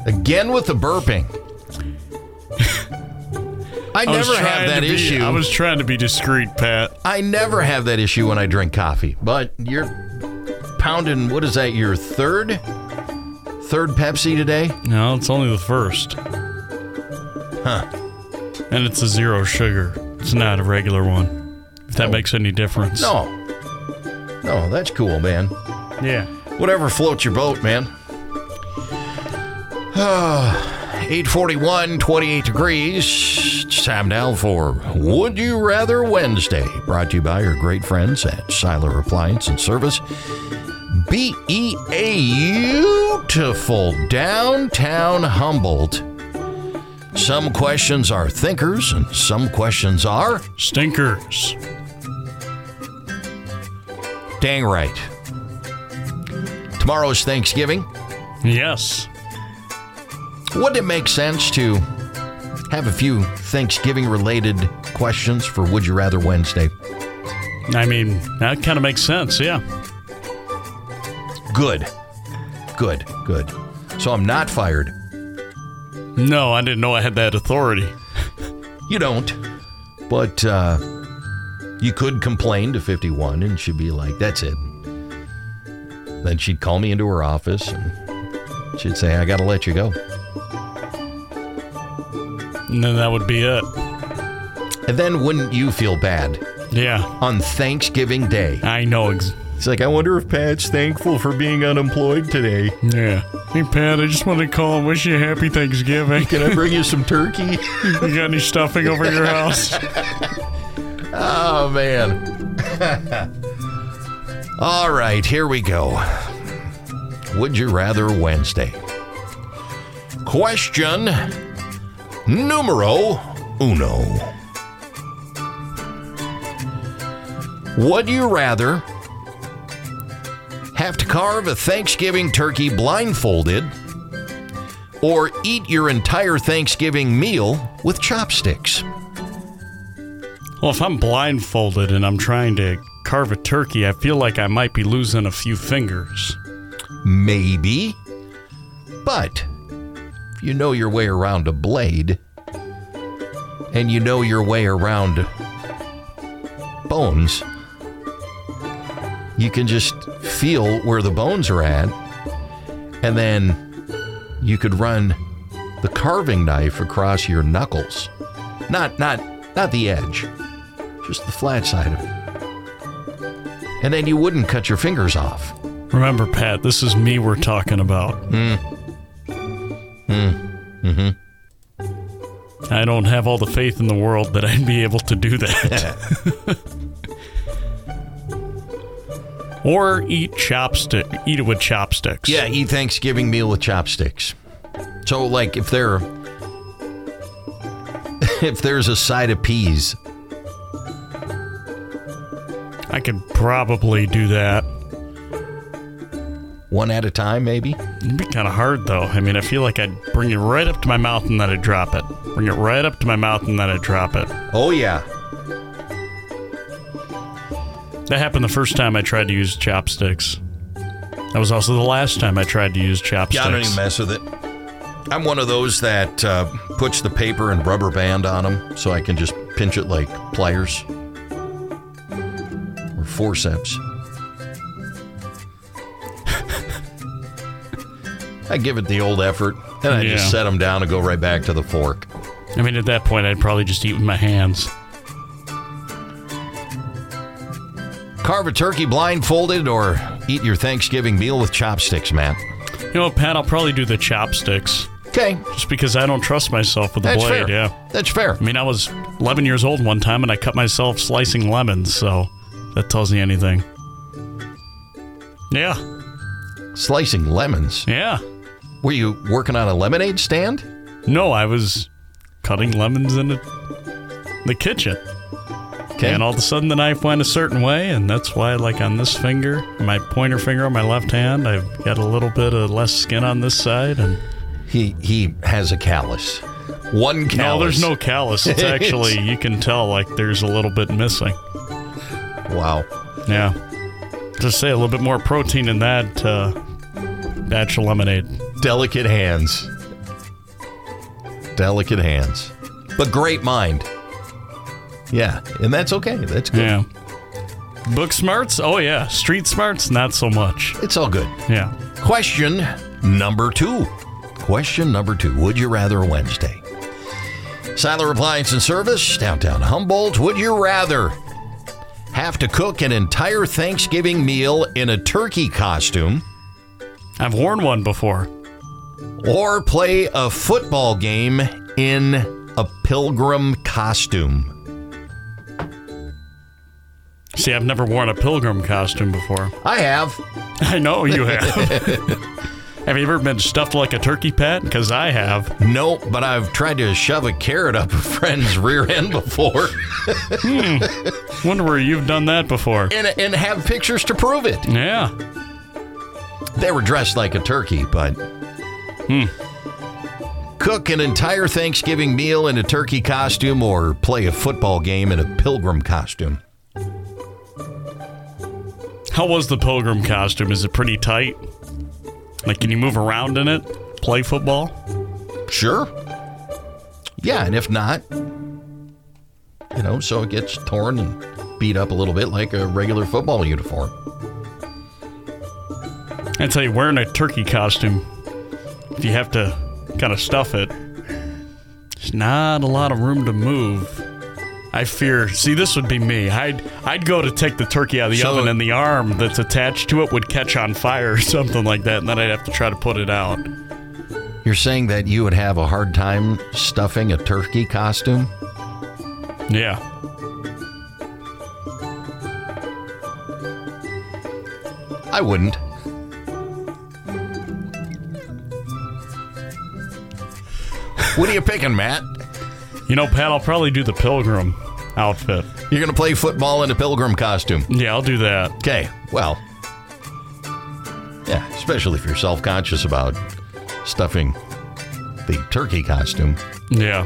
Again with the burping. I never have that issue. I was trying to be discreet, Pat. I never have that issue when I drink coffee. But you're pounding, what is that, your third Pepsi today? No, it's only the first. Huh. And it's a zero sugar. It's not a regular one. If that makes any difference. No, that's cool, man. Yeah. Whatever floats your boat, man. 8:41, 28 degrees. It's time now for Would You Rather Wednesday. Brought to you by our great friends at Siler Appliance and Service. Beautiful downtown Humboldt. Some questions are thinkers and some questions are stinkers. Dang right. Tomorrow's Thanksgiving. Yes. Wouldn't it make sense to have a few Thanksgiving-related questions for Would You Rather Wednesday? I mean, that kind of makes sense, yeah. Good. So I'm not fired. No, I didn't know I had that authority. You don't. But you could complain to 51 and she'd be like, that's it. Then she'd call me into her office and she'd say, I got to let you go. And then that would be it. And then wouldn't you feel bad? Yeah. On Thanksgiving Day. I know. It's like, I wonder if Pat's thankful for being unemployed today. Yeah. Hey, Pat, I just wanted to call and wish you a happy Thanksgiving. Can I bring you some turkey? You got any stuffing over your house? Oh, man. All right, here we go. Would You Rather Wednesday. Question numero uno. Would you rather have to carve a Thanksgiving turkey blindfolded or eat your entire Thanksgiving meal with chopsticks? Well, if I'm blindfolded and I'm trying to carve a turkey, I feel like I might be losing a few fingers. Maybe. But if you know your way around a blade and you know your way around bones, you can just feel where the bones are at, and then you could run the carving knife across your knuckles. Not the edge, just the flat side of it. And then you wouldn't cut your fingers off. Remember, Pat, this is me we're talking about. I don't have all the faith in the world that I'd be able to do that. Or eat it with chopsticks. Yeah, eat Thanksgiving meal with chopsticks. So, like, if there's a side of peas, I could probably do that. One at a time, maybe? It'd be kind of hard, though. I mean, I feel like I'd bring it right up to my mouth and then I'd drop it. Bring it right up to my mouth and then I'd drop it. Oh, yeah. That happened the first time I tried to use chopsticks. That was also the last time I tried to use chopsticks. Yeah, I don't even mess with it. I'm one of those that puts the paper and rubber band on them so I can just pinch it like pliers or forceps. I give it the old effort, and I just set them down and go right back to the fork. I mean, at that point, I'd probably just eat with my hands. Carve a turkey blindfolded or eat your Thanksgiving meal with chopsticks, Matt? You know what, Pat? I'll probably do the chopsticks. Okay. Just because I don't trust myself with the blade, fair. yeah. That's fair. I mean, I was 11 years old one time, and I cut myself slicing lemons, so that tells me anything. Yeah. Slicing lemons? Yeah. Were you working on a lemonade stand? No, I was cutting lemons in the kitchen. Okay. And all of a sudden the knife went a certain way, and that's why, like, on this finger, my pointer finger on my left hand, I've got a little bit of less skin on this side. And He has a callus. One callus. No, there's no callus. It's actually, you can tell, like, there's a little bit missing. Wow. Yeah. Just say a little bit more protein in that batch of lemonade. Delicate hands. Delicate hands. But great mind. Yeah, and that's okay. That's good. Yeah. Book smarts? Oh, yeah. Street smarts? Not so much. It's all good. Yeah. Question number 2. Question number 2. Would you rather Wednesday? Siler Appliance and Service, downtown Humboldt. Would you rather have to cook an entire Thanksgiving meal in a turkey costume? I've worn one before. Or play a football game in a pilgrim costume? See, I've never worn a pilgrim costume before. I have. I know you have. Have you ever been stuffed like a turkey, Pat? Because I have. No, but I've tried to shove a carrot up a friend's rear end before. Wonder where you've done that before. And have pictures to prove it. Yeah. They were dressed like a turkey, but... Cook an entire Thanksgiving meal in a turkey costume or play a football game in a pilgrim costume? How was the pilgrim costume? Is it pretty tight? Like, can you move around in it? Play football? Sure. Yeah, and if not, so it gets torn and beat up a little bit like a regular football uniform. I'd say wearing a turkey costume, if you have to kind of stuff it, there's not a lot of room to move. I fear. See, this would be me. I'd go to take the turkey out of the oven, and the arm that's attached to it would catch on fire or something like that, and then I'd have to try to put it out. You're saying that you would have a hard time stuffing a turkey costume? Yeah. I wouldn't. What are you picking, Matt? Pat, I'll probably do the pilgrim outfit. You're going to play football in a pilgrim costume? Yeah, I'll do that. Okay, well, yeah, especially if you're self-conscious about stuffing the turkey costume. Yeah.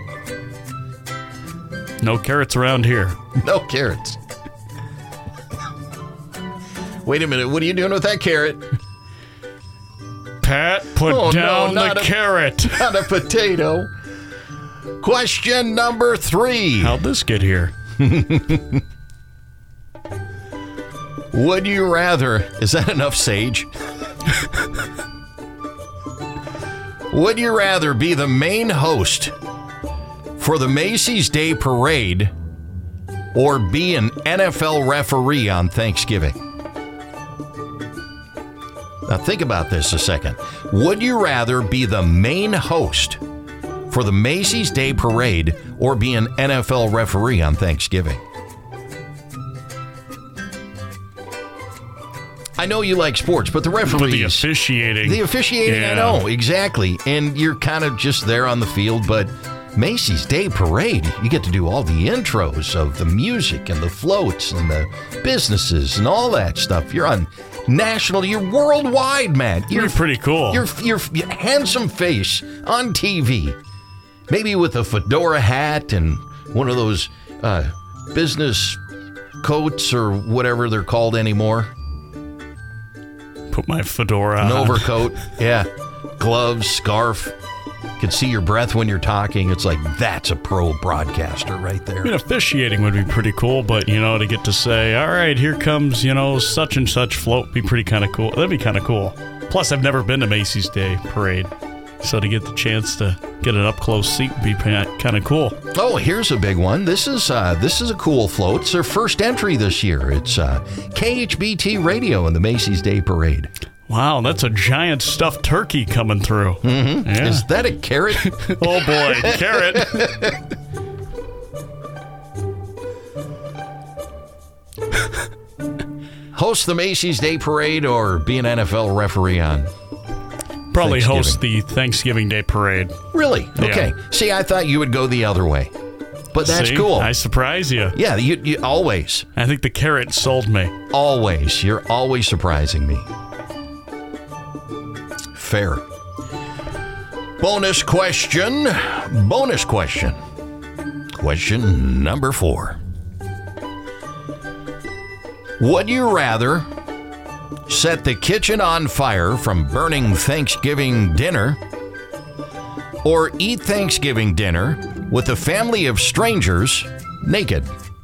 No carrots around here. No carrots. Wait a minute, what are you doing with that carrot? Pat, put down the carrot. Not a potato. Question number 3. How'd this get here? Would you rather... Is that enough sage? Would you rather be the main host for the Macy's Day Parade or be an NFL referee on Thanksgiving? Now think about this a second. Would you rather be the main host for the Macy's Day Parade or be an NFL referee on Thanksgiving? I know you like sports, but the referees... But the officiating. The officiating, yeah. I know, exactly. And you're kind of just there on the field, but Macy's Day Parade, you get to do all the intros of the music and the floats and the businesses and all that stuff. You're on national, you're worldwide, man. You're pretty cool. You're handsome face on TV. Maybe with a fedora hat and one of those business coats or whatever they're called anymore. Put my fedora on. An overcoat, yeah. Gloves, scarf. Can see your breath when you're talking. It's like, that's a pro broadcaster right there. I mean, officiating would be pretty cool, but, to get to say, all right, here comes, such and such float, be pretty kind of cool. That'd be kind of cool. Plus, I've never been to Macy's Day Parade, so to get the chance to get an up-close seat would be kind of cool. Oh, here's a big one. This is a cool float. It's their first entry this year. It's KHBT Radio in the Macy's Day Parade. Wow, that's a giant stuffed turkey coming through. Mm-hmm. Yeah. Is that a carrot? Oh, boy, carrot. Host the Macy's Day Parade or be an NFL referee on Probably host the Thanksgiving Day Parade. Really? Okay. Yeah. See, I thought you would go the other way. But that's cool. I surprise you. Yeah, you always. I think the carrot sold me. Always. You're always surprising me. Fair. Bonus question. Question number 4. Would you rather set the kitchen on fire from burning Thanksgiving dinner Or eat Thanksgiving dinner with a family of strangers naked.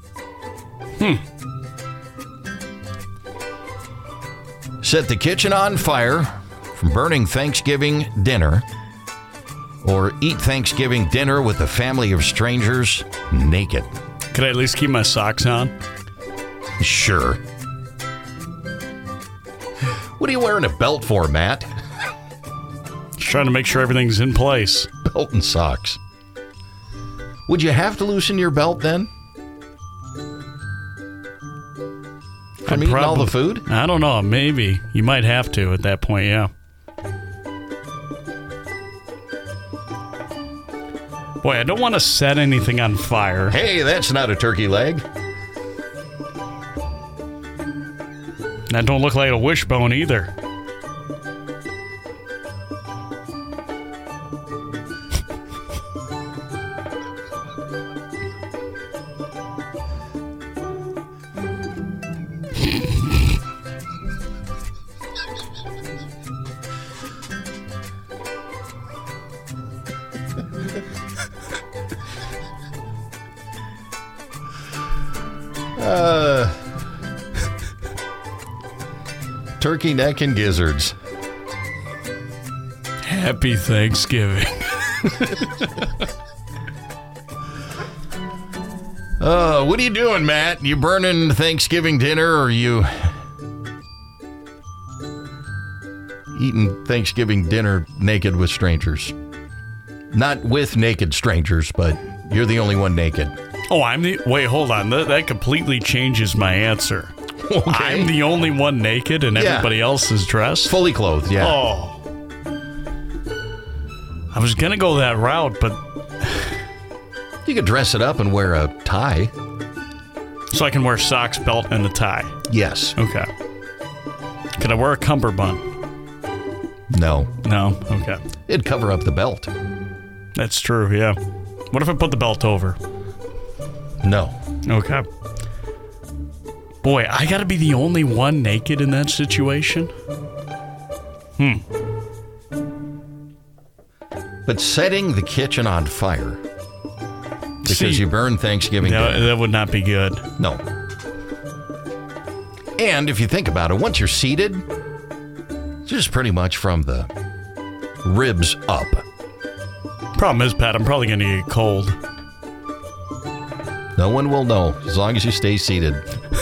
Set the kitchen on fire from burning Thanksgiving dinner. Or eat Thanksgiving dinner with a family of strangers naked. Could I at least keep my socks on? Sure. What are you wearing a belt for, Matt? Just trying to make sure everything's in place. Belt and socks. Would you have to loosen your belt then? From eating all the food? I don't know. Maybe. You might have to at that point, yeah. Boy, I don't want to set anything on fire. Hey, that's not a turkey leg. That don't look like a wishbone either. Turkey neck and gizzards. Happy Thanksgiving. What are you doing, Matt? You burning Thanksgiving dinner, or you eating Thanksgiving dinner naked with strangers? Not with naked strangers, but you're the only one naked. Oh, wait, hold on. That completely changes my answer. Okay. I'm the only one naked and everybody else is dressed? Fully clothed, yeah. Oh. I was going to go that route, but... You could dress it up and wear a tie. So I can wear socks, belt, and a tie? Yes. Okay. Could I wear a cummerbund? No. No? Okay. It'd cover up the belt. That's true, yeah. What if I put the belt over? No. Okay. Boy, I gotta be the only one naked in that situation? But setting the kitchen on fire because you burn Thanksgiving dinner. That would not be good. No. And if you think about it, once you're seated, it's just pretty much from the ribs up. Problem is, Pat, I'm probably gonna get cold. No one will know as long as you stay seated.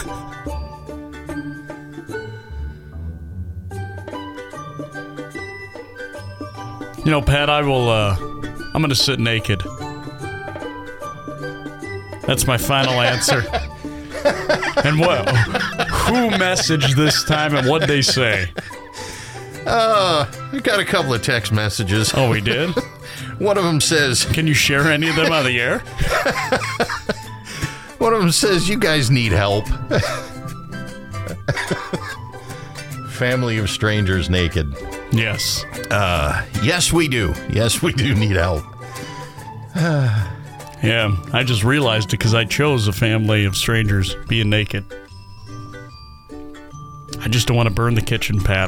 You know, Pat, I'm going to sit naked. That's my final answer. And who messaged this time and what'd they say? I got a couple of text messages. Oh, we did? One of them says... Can you share any of them on the air? One of them says, you guys need help. Family of strangers naked. Yes. Yes, we do. Yes, we do need help. Yeah, I just realized it because I chose a family of strangers being naked. I just don't want to burn the kitchen, Pat.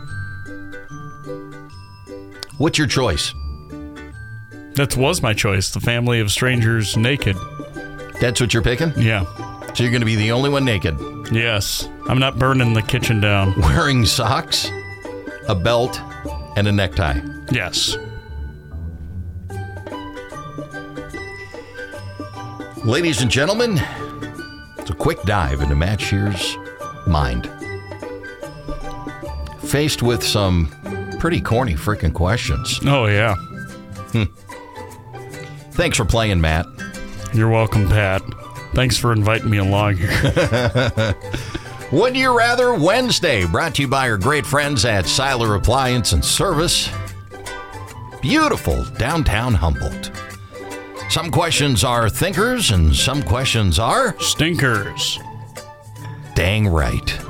What's your choice? That was my choice, the family of strangers naked. That's what you're picking? Yeah. So you're going to be the only one naked? Yes. I'm not burning the kitchen down. Wearing socks, a belt, and a necktie? Yes. Ladies and gentlemen, it's a quick dive into Matt Shear's mind. Faced with some pretty corny freaking questions. Oh, yeah. Thanks for playing, Matt. You're welcome, Pat. Thanks for inviting me along here. Would You Rather Wednesday, brought to you by our great friends at Seiler Appliance and Service. Beautiful downtown Humboldt. Some questions are thinkers and some questions are stinkers. Dang right.